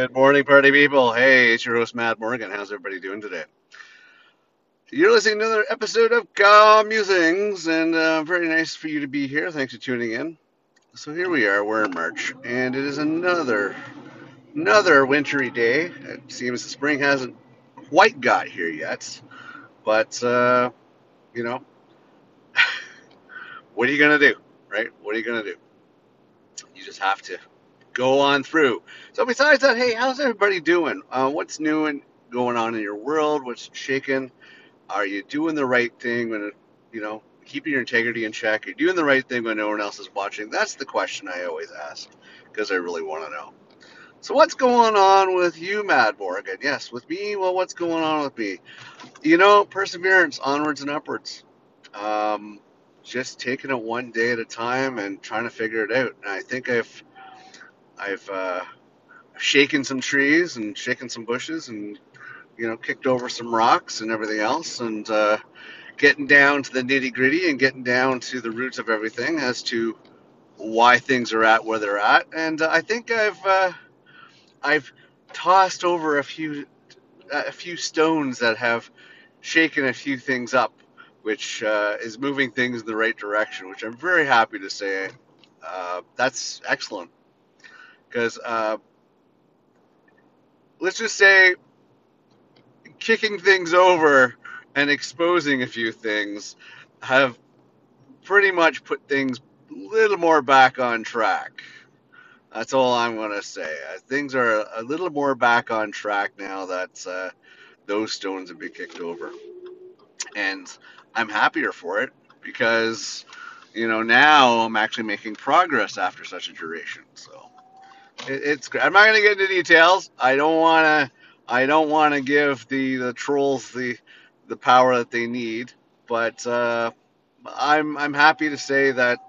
Good morning, party people. Hey, it's your host, Matt Morgan. How's everybody doing today? You're listening to another episode of Ga Musings, and very nice for you to be here. Thanks for tuning in. So here we are. We're in March, and it is another wintry day. It seems the spring hasn't quite got here yet, but you know, what are you gonna do, right? What are you gonna do? You just have to go on through. So besides that, hey, how's everybody doing? What's new and going on in your world? What's shaking? Are you doing the right thing when, keeping your integrity in check? Are you doing the right thing when no one else is watching? That's the question I always ask because I really want to know. So what's going on with you, Mad Morgan? Yes, with me. Well, what's going on with me? Perseverance, onwards and upwards. Um, just taking it one day at a time and trying to figure it out. And I think I've shaken some trees and shaken some bushes and kicked over some rocks and everything else and getting down to the nitty gritty and getting down to the roots of everything as to why things are at where they're at. And I think I've tossed over a few stones that have shaken a few things up, which is moving things in the right direction, which I'm very happy to say. That's excellent because let's just say kicking things over and exposing a few things have pretty much put things a little more back on track. That's all I'm going to say. Things are a little more back on track now that those stones have been kicked over. And I'm happier for it because, now I'm actually making progress after such a duration. So it's great. I'm not going to get into details. I don't want to give the trolls the power that they need, but I'm happy to say that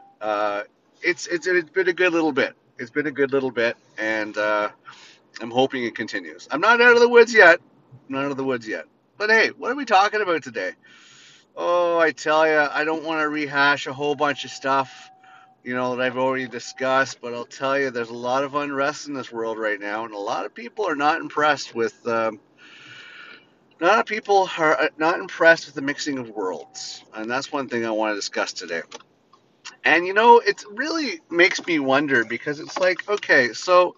it's been a good little bit. It's been a good little bit, and I'm hoping it continues. I'm not out of the woods yet. I'm not out of the woods yet. But hey, what are we talking about today? Oh, I tell you, I don't want to rehash a whole bunch of stuff, that I've already discussed. But I'll tell you, there's a lot of unrest in this world right now, and a lot of people are not impressed with. A lot of people are not impressed with the mixing of worlds, and that's one thing I want to discuss today. And it really makes me wonder because it's like, okay, so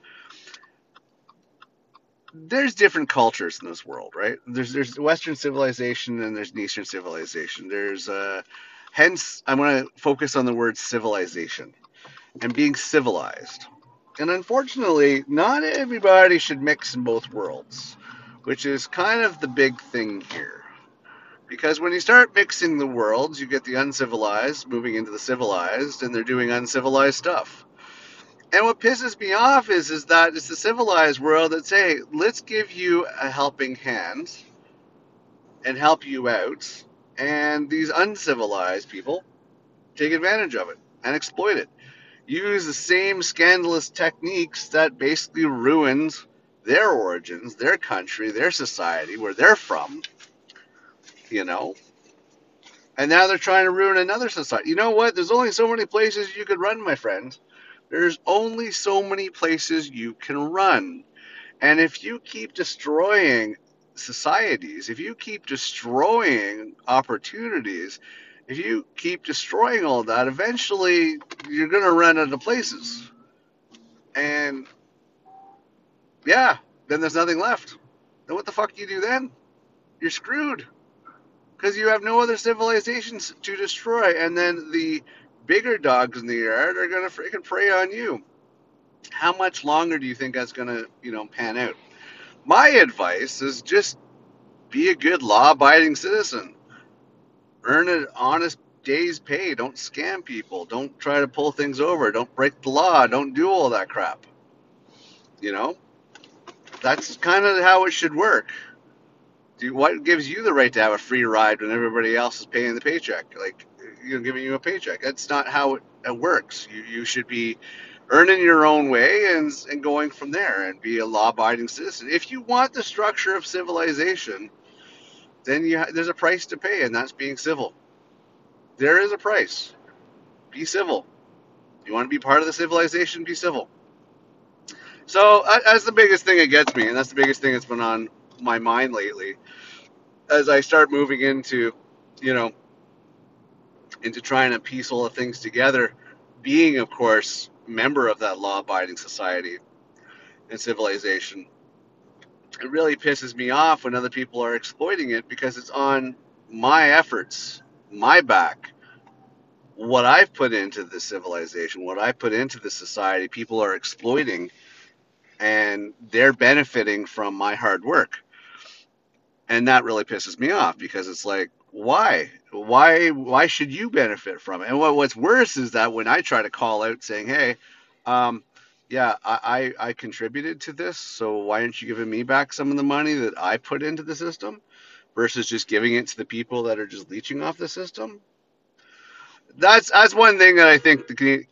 there's different cultures in this world, right? There's Western civilization and there's Eastern civilization. There's hence I'm going to focus on the word civilization and being civilized. And unfortunately, not everybody should mix in both worlds, which is kind of the big thing here. Because when you start mixing the worlds, you get the uncivilized moving into the civilized, and they're doing uncivilized stuff. And what pisses me off is that it's the civilized world that say, let's give you a helping hand and help you out. And these uncivilized people take advantage of it and exploit it. Use the same scandalous techniques that basically ruined their origins, their country, their society, where they're from, you know. And now they're trying to ruin another society. You know what? There's only so many places you could run, my friend. There's only so many places you can run. And if you keep destroying societies, if you keep destroying opportunities, if you keep destroying all that, eventually you're going to run out of places. And yeah, then there's nothing left. Then what the fuck do you do then? You're screwed. Because you have no other civilizations to destroy. And then the bigger dogs in the yard are going to freaking prey on you. How much longer do you think that's going to, pan out? My advice is just be a good law-abiding citizen. Earn an honest day's pay. Don't scam people. Don't try to pull things over. Don't break the law. Don't do all that crap. You know, that's kind of how it should work. What gives you the right to have a free ride when everybody else is paying the paycheck? Like, giving you a paycheck. That's not how it works. You should be earning your own way and going from there and be a law-abiding citizen. If you want the structure of civilization, then there's a price to pay, and that's being civil. There is a price. Be civil. You want to be part of the civilization, be civil. So that's the biggest thing that gets me, and that's the biggest thing that's been on my mind lately. As I start moving into, you know, into trying to piece all the things together, being, of course, member of that law-abiding society and civilization, it really pisses me off when other people are exploiting it because it's on my efforts, my back, what I've put into this civilization, what I put into this society. People are exploiting, and they're benefiting from my hard work, and that really pisses me off because it's like, why should you benefit from it? And what's worse is that when I try to call out saying, hey, um, yeah, I contributed to this, so why aren't you giving me back some of the money that I put into the system versus just giving it to the people that are just leeching off the system? That's one thing that I think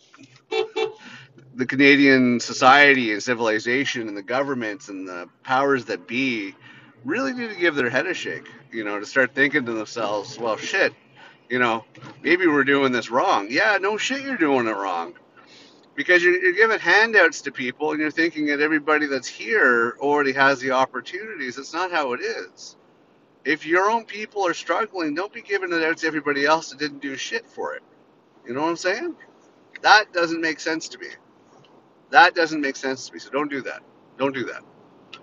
the Canadian society and civilization and the governments and the powers that be really need to give their head a shake, to start thinking to themselves, well, shit, maybe we're doing this wrong. Yeah, no shit, you're doing it wrong. Because you're giving handouts to people and you're thinking that everybody that's here already has the opportunities. It's not how it is. If your own people are struggling, don't be giving it out to everybody else that didn't do shit for it. You know what I'm saying? That doesn't make sense to me. That doesn't make sense to me. So don't do that. Don't do that.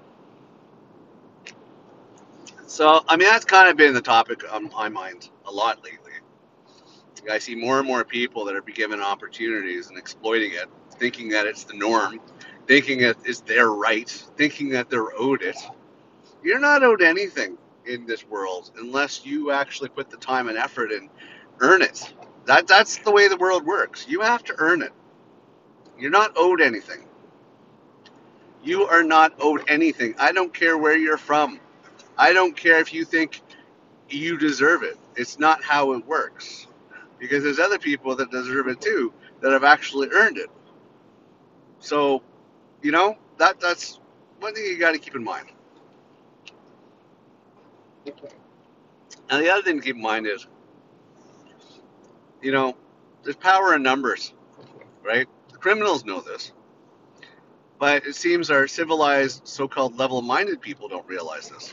So, I mean, that's kind of been the topic on my mind a lot lately. I see more and more people that are being given opportunities and exploiting it, thinking that it's the norm, thinking that it's their right, thinking that they're owed it. You're not owed anything in this world unless you actually put the time and effort and earn it. That's the way the world works. You have to earn it. You're not owed anything. You are not owed anything. I don't care where you're from. I don't care if you think you deserve it. It's not how it works. Because there's other people that deserve it too that have actually earned it. So, that's one thing you got to keep in mind. And the other thing to keep in mind is, there's power in numbers, right? The criminals know this. But it seems our civilized, so-called level-minded people don't realize this.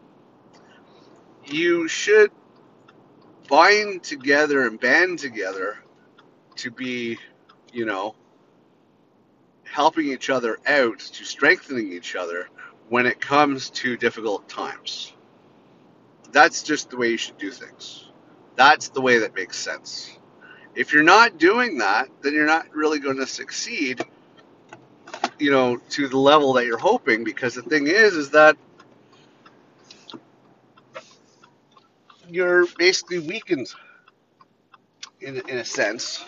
You should bind together and band together to be, you know, helping each other out, to strengthening each other when it comes to difficult times. That's just the way you should do things. That's the way that makes sense. If you're not doing that, then you're not really going to succeed, to the level that you're hoping, because the thing is that you're basically weakened in a sense.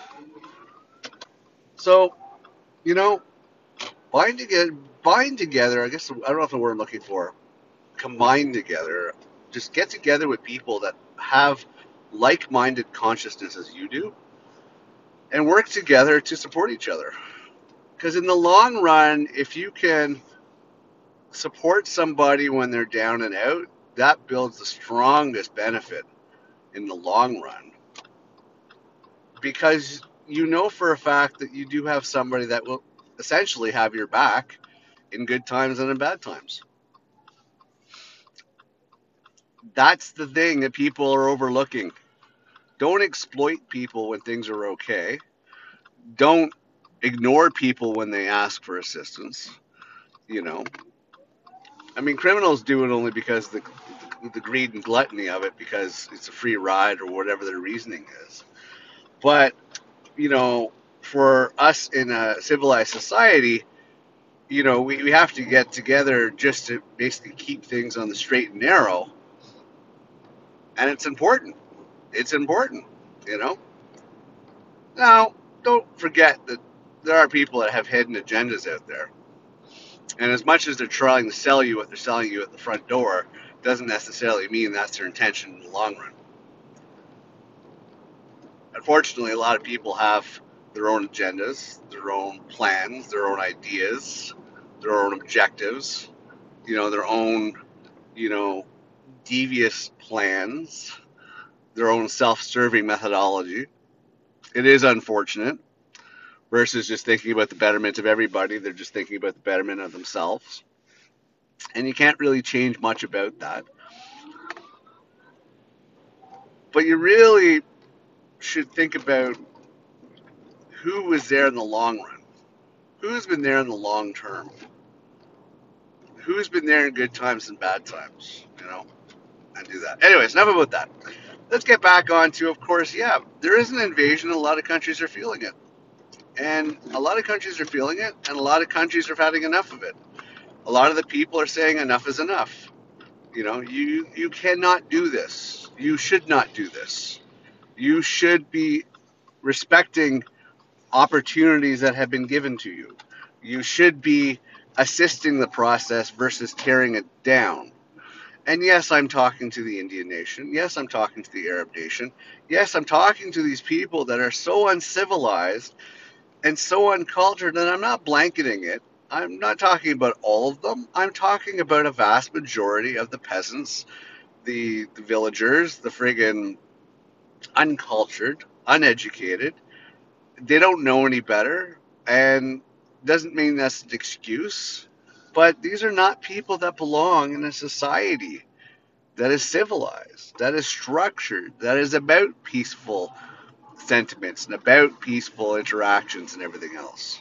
So, you know, bind together. I guess I don't know if the word I'm looking for. Combine together. Just get together with people that have like-minded consciousness as you do, and work together to support each other. Because in the long run, if you can support somebody when they're down and out, that builds the strongest benefit in the long run. Because you know for a fact that you do have somebody that will essentially have your back in good times and in bad times. That's the thing that people are overlooking. Don't exploit people when things are okay. Don't ignore people when they ask for assistance. You know, I mean, criminals do it only because the greed and gluttony of it, because it's a free ride or whatever their reasoning is. But for us in a civilized society, we have to get together just to basically keep things on the straight and narrow. And it's important. It's important, you know. Now, don't forget that there are people that have hidden agendas out there. And as much as they're trying to sell you what they're selling you at the front door, doesn't necessarily mean that's their intention in the long run. Unfortunately, a lot of people have their own agendas, their own plans, their own ideas, their own objectives, their own, devious plans, their own self-serving methodology. It is unfortunate, versus just thinking about the betterment of everybody. They're just thinking about the betterment of themselves. And you can't really change much about that. But you really should think about who was there in the long run. Who's been there in the long term? Who's been there in good times and bad times? And do that. Anyways, enough about that. Let's get back on to, of course, yeah, there is an invasion. A lot of countries are feeling it. And a lot of countries are feeling it, and a lot of countries are having enough of it. A lot of the people are saying enough is enough. You cannot do this. You should not do this. You should be respecting opportunities that have been given to you. You should be assisting the process versus tearing it down. And yes, I'm talking to the Indian nation. Yes, I'm talking to the Arab nation. Yes, I'm talking to these people that are so uncivilized and so uncultured, and I'm not blanketing it. I'm not talking about all of them. I'm talking about a vast majority of the peasants, the villagers, the friggin' uncultured, uneducated. They don't know any better, and doesn't mean that's an excuse. But these are not people that belong in a society that is civilized, that is structured, that is about peaceful sentiments and about peaceful interactions and everything else.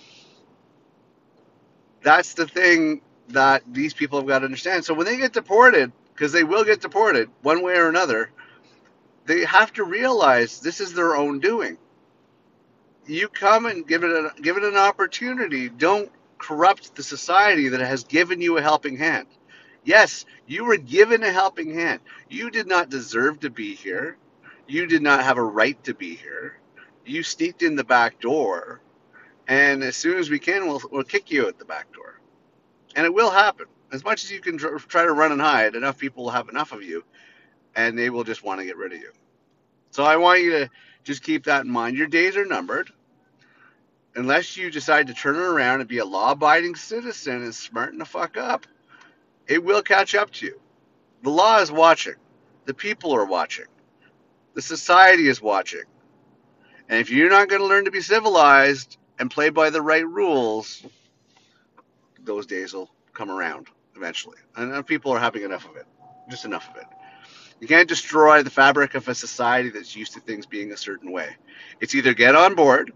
That's the thing that these people have got to understand. So when they get deported, because they will get deported one way or another, they have to realize this is their own doing. You come and give it an opportunity. Don't corrupt the society that has given you a helping hand. Yes, you were given a helping hand. You did not deserve to be here. You did not have a right to be here. You sneaked in the back door, and as soon as we can, we'll kick you out the back door. And it will happen. As much as you can try to run and hide, enough people will have enough of you, and they will just want to get rid of you. So I want you to just keep that in mind. Your days are numbered. Unless you decide to turn it around and be a law-abiding citizen and smarten the fuck up, it will catch up to you. The law is watching. The people are watching. The society is watching. And if you're not going to learn to be civilized and play by the right rules, those days will come around eventually. And people are having enough of it. Just enough of it. You can't destroy the fabric of a society that's used to things being a certain way. It's either get on board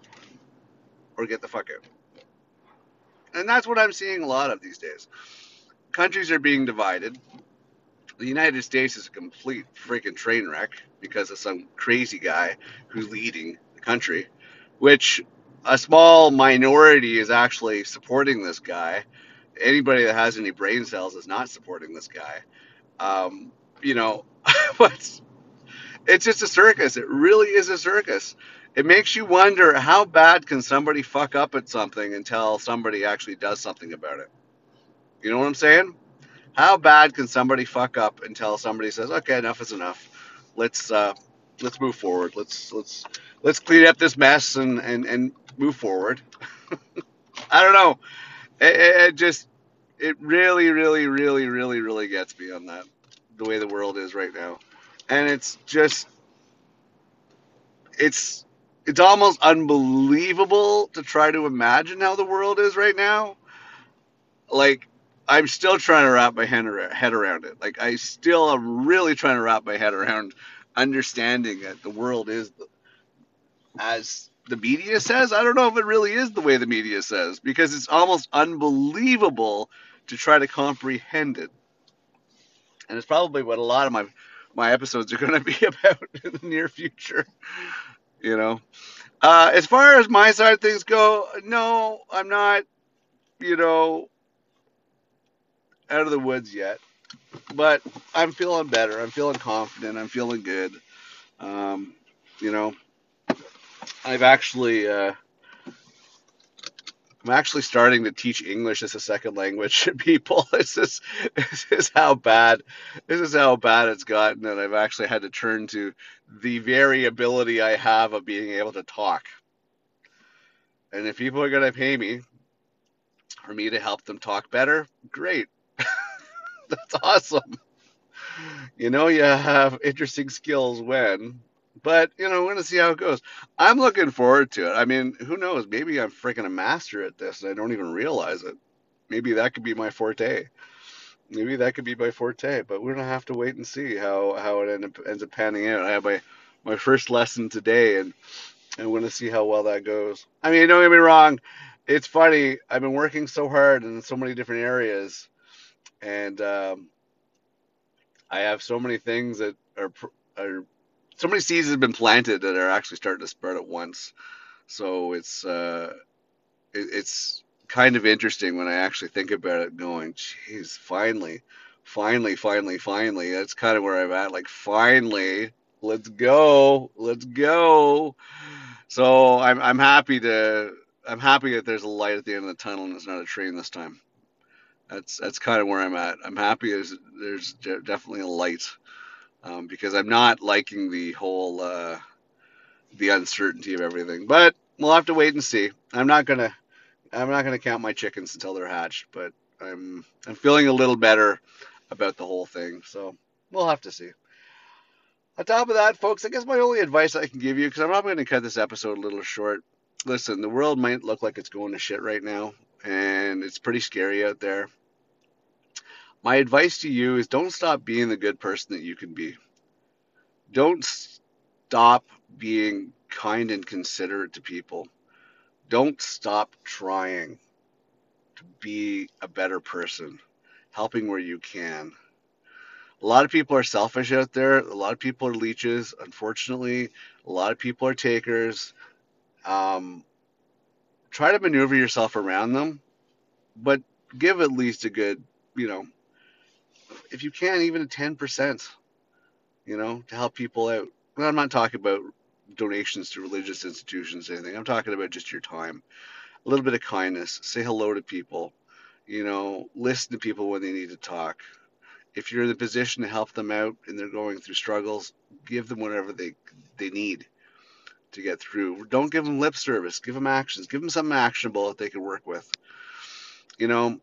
or get the fuck out. And that's what I'm seeing a lot of these days. Countries are being divided. The United States is a complete freaking train wreck because of some crazy guy who's leading the country, which a small minority is actually supporting this guy. Anybody that has any brain cells is not supporting this guy. Um, you know, but it's just a circus. It really is a circus. It makes you wonder how bad can somebody fuck up at something until somebody actually does something about it. You know what I'm saying? How bad can somebody fuck up until somebody says, "Okay, enough is enough. Let's move forward. Let's clean up this mess and move forward." I don't know. It just it really really gets me on that the way the world is right now, and it's just it's it's almost unbelievable to try to imagine how the world is right now. Like, I'm still trying to wrap my head around it. Like, I still am really trying to wrap my head around understanding that the world is as the media says. I don't know if it really is the way the media says, because it's almost unbelievable to try to comprehend it. And it's probably what a lot of my episodes are going to be about in the near future. You know, as far as my side of things go, no, I'm not. You know, out of the woods yet, but I'm feeling better. I'm feeling confident. I'm feeling good. Um, you know, I've actually I'm actually starting to teach English as a second language to people. This is how bad it's gotten, and I've actually had to turn to the very ability I have of being able to talk. And if people are gonna pay me for me to help them talk better, great. That's awesome. You have interesting skills when But we're gonna see how it goes. I'm looking forward to it. I mean, who knows? Maybe I'm freaking a master at this and I don't even realize it. Maybe that could be my forte. Maybe that could be my forte. But we're gonna have to wait and see how it ends up panning out. I have my first lesson today, and I'm gonna see how well that goes. I mean, don't get me wrong. It's funny. I've been working so hard in so many different areas, and I have so many things that are so many seeds have been planted that are actually starting to spread at once. So it's kind of interesting when I actually think about it, going, "Geez, finally, finally, finally, finally." That's kind of where I'm at. Like, finally, let's go. So I'm happy that there's a light at the end of the tunnel and it's not a train this time. That's kind of where I'm at. I'm happy there's definitely a light, because I'm not liking the uncertainty of everything. But we'll have to wait and see. I'm not gonna count my chickens until they're hatched, but I'm feeling a little better about the whole thing. So we'll have to see. On top of that, folks, I guess my only advice I can give you, because I'm probably going to cut this episode a little short. Listen, the world might look like it's going to shit right now, and it's pretty scary out there. My advice to you is don't stop being the good person that you can be. Don't stop being kind and considerate to people. Don't stop trying to be a better person, helping where you can. A lot of people are selfish out there. A lot of people are leeches. Unfortunately, a lot of people are takers. Um, Try to maneuver yourself around them, but give at least a good, you know, if you can, even a 10%, to help people out. Well, I'm not talking about donations to religious institutions or anything. I'm talking about just your time. A little bit of kindness. Say hello to people. Listen to people when they need to talk. If you're in the position to help them out and they're going through struggles, give them whatever they need to get through. Don't give them lip service. Give them actions. Give them something actionable that they can work with. You know,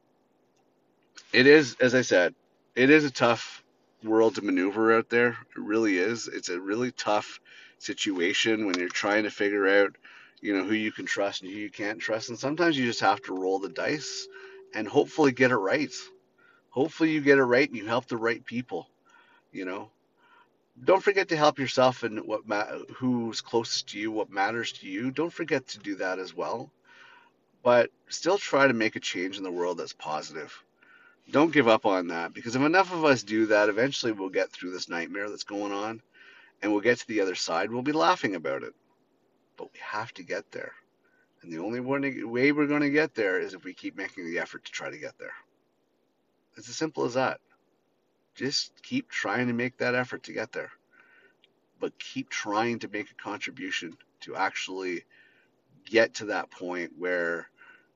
it is, as I said, it is a tough world to maneuver out there. It really is. It's a really tough situation when you're trying to figure out, who you can trust and who you can't trust. And sometimes you just have to roll the dice and hopefully get it right. Hopefully you get it right and you help the right people. You know, don't forget to help yourself and who's closest to you, what matters to you. Don't forget to do that as well. But still try to make a change in the world that's positive. Don't give up on that, because if enough of us do that, eventually we'll get through this nightmare that's going on and we'll get to the other side. We'll be laughing about it, but we have to get there. And the only way we're going to get there is if we keep making the effort to try to get there. It's as simple as that. Just keep trying to make that effort to get there, but keep trying to make a contribution to actually get to that point where,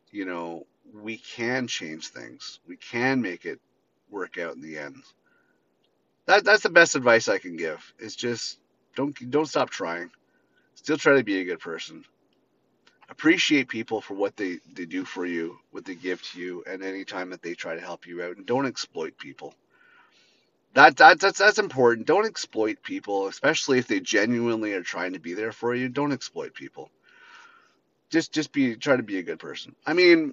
we can change things. We can make it work out in the end. That's the best advice I can give. Is just don't stop trying. Still try to be a good person. Appreciate people for what they do for you, what they give to you, and any time that they try to help you out. And don't exploit people. That's important. Don't exploit people, especially if they genuinely are trying to be there for you. Don't exploit people. Just try to be a good person. I mean,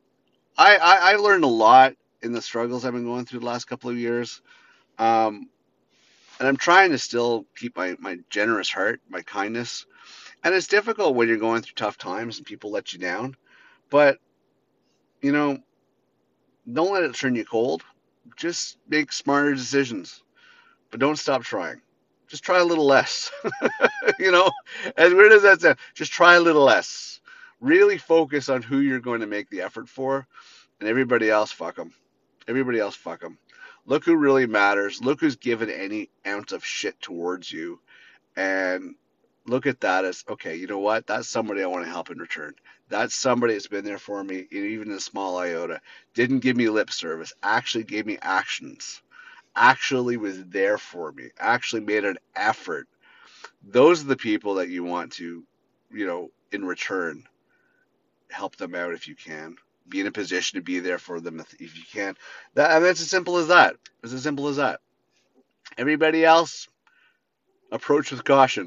I learned a lot in the struggles I've been going through the last couple of years. Um, and I'm trying to still keep my generous heart, my kindness. And it's difficult when you're going through tough times and people let you down. But, you know, don't let it turn you cold. Just make smarter decisions, but don't stop trying. Just try a little less. you know, as weird as that sounds, just try a little less. Really focus on who you're going to make the effort for, and everybody else, fuck them. Everybody else, fuck them. Look who really matters. Look who's given any ounce of shit towards you, and look at that as, okay, you know what? That's somebody I want to help in return. That's somebody that's been there for me, even in a small iota. Didn't give me lip service, actually gave me actions, actually was there for me, actually made an effort. Those are the people that you want to, in return, help them out if you can. Be in a position to be there for them if you can. That's as simple as that. It's as simple as that. Everybody else, approach with caution.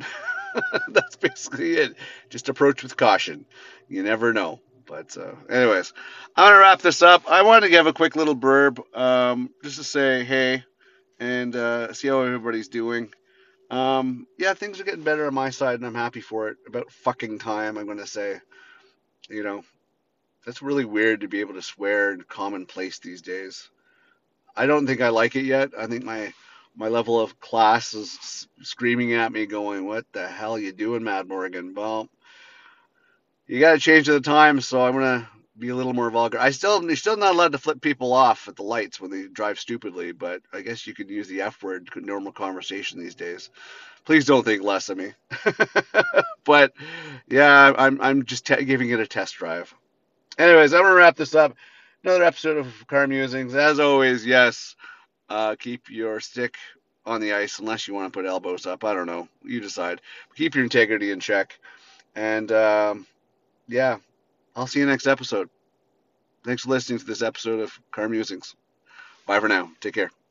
That's basically it. Just approach with caution. You never know. But anyways, I'm gonna wrap this up. I wanted to give a quick little blurb, just to say hey and see how everybody's doing. Yeah, things are getting better on my side, and I'm happy for it. About fucking time, I'm gonna say. You know, that's really weird to be able to swear in commonplace these days. I don't think I like it yet. I think my level of class is screaming at me, going, "What the hell are you doing, Mad Morgan?" Well, you got to change to the times, so I'm gonna be a little more vulgar. You're still not allowed to flip people off at the lights when they drive stupidly, but I guess you could use the F word normal conversation these days. Please don't think less of me. But yeah, I'm just giving it a test drive. Anyways, I'm gonna wrap this up. Another episode of Car Musings. As always, yes, keep your stick on the ice unless you want to put elbows up. I don't know. You decide. Keep your integrity in check. And yeah, I'll see you next episode. Thanks for listening to this episode of Car Musings. Bye for now. Take care.